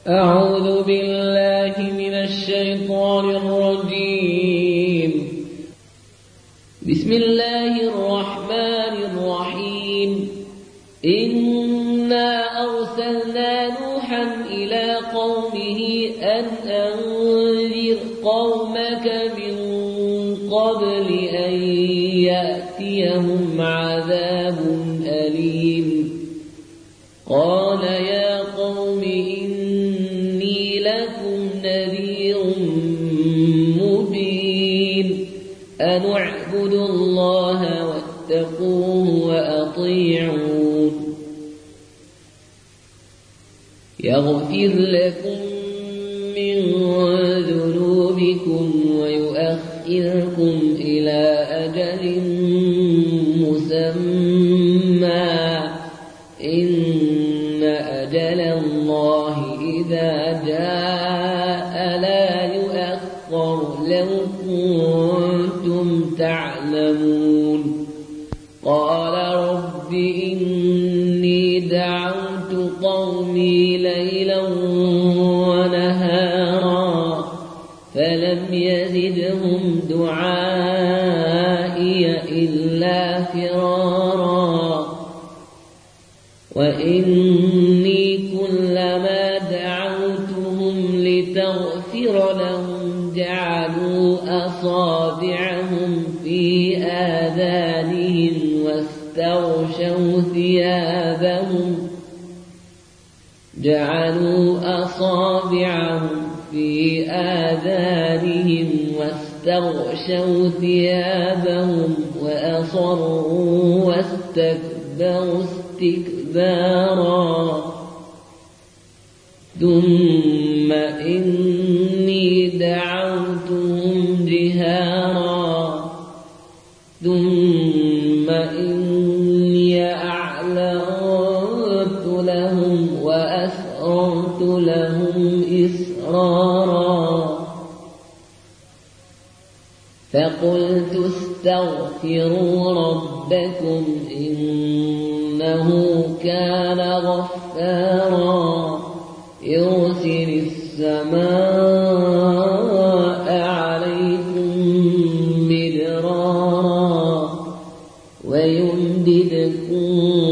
أعوذ بالله من الشيطان الرجيم. بسم الله الرحمن الرحيم. إنا أرسلنا نوحا إلى قومه أن أنذر قومك من قبل أن يأتيهم عذاب أليم. قال يا قوم إني لكم نذير مبين أن اعبدوا الله واتقوه وأطيعون يغفر لكم من ذنوبكم ويؤخركم إلى أجل مسمى إن أجل الله إذا جاء لا يؤخر لو كنتم تعلمون. قال رب إني دعوت قومي ليلا ونهارا فلم يزدهم دعائي إلا فرارا وإني كلما دعوتهم لتغفر لهم جعلوا أصابعهم في آذانهم واستغشوا ثيابهم وأصروا واستكبروا استكبارا ثم إني دعوتهم جهارا ثم إني أعلنت لهم وأسررت لهم إسرارا فقلت استغفروا ربكم إنه كان غفارا يرسل السماء عليكم مدرارا ويمددكم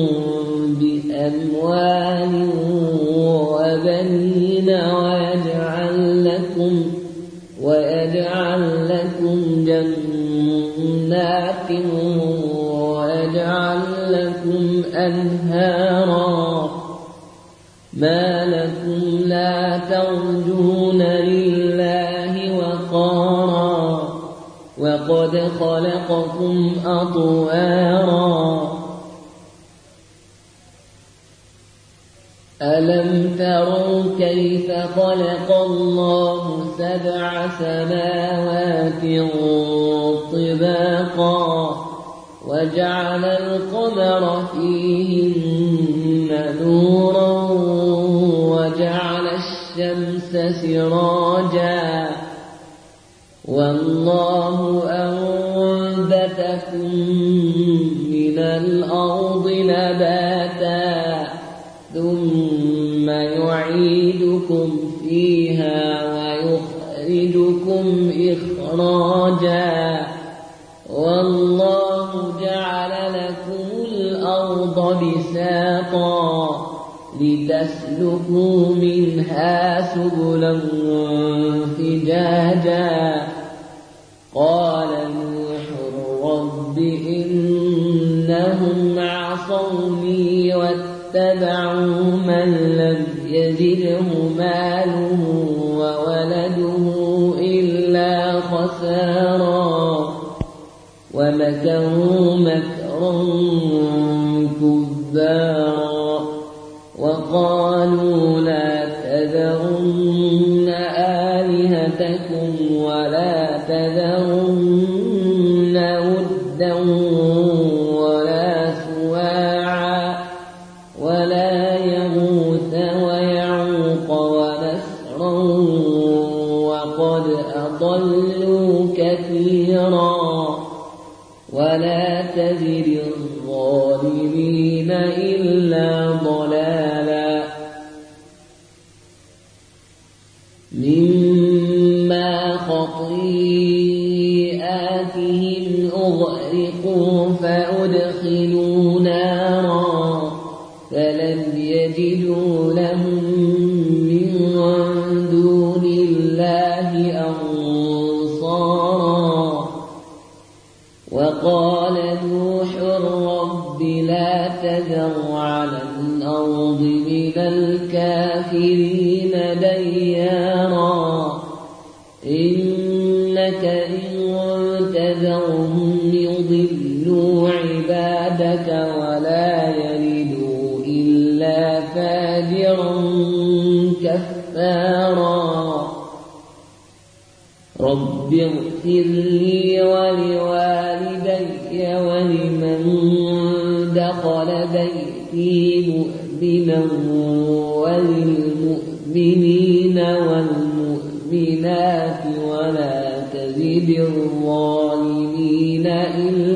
بأموال وبنين ويجعل لكم جنات ويجعل لكم أنهارا ما لكم لا ترجون لله وقارا وقد خلقكم أطوارا ألم تروا كيف خلق الله سبع سماوات طباقا وجعل القمر فيهن نورا وجعل الشمس سراجا والله أنبتكم من الأرض نباتا ثم يعيدكم فيها ويخرجكم إخراجا والله جعل لكم الأرض بساطا لتسلكوا منها سبلا فجاجا قال نوح رب إنهم عصوني واتبعوا من لم يزده ماله وولده إلا خسارا ومكروا مكرا كبارا وقالوا لا تذرن آلهتكم ولا تذرن ودا ولا سواعا ولا يغوث ويعوق ونسرا وقد أضلوا كثيرا ولا تزد الظالمين إلا ضلالا مما خطيئاتهم أغرقوا فأدخلوا نارا فلم يجدوا لهم من دون الله أنصارا. وقال نوح رب لا تذر على الأرض من الكافرين ديارا إنك إن تذرهم يضلوا عبادك ولا يلدوا إلا فاجرا كفارا. رب اغفر لي ولوالدي ولمن دخل بيتي مؤمنا وللمؤمنين والمؤمنات ولا تزد الظالمين إلا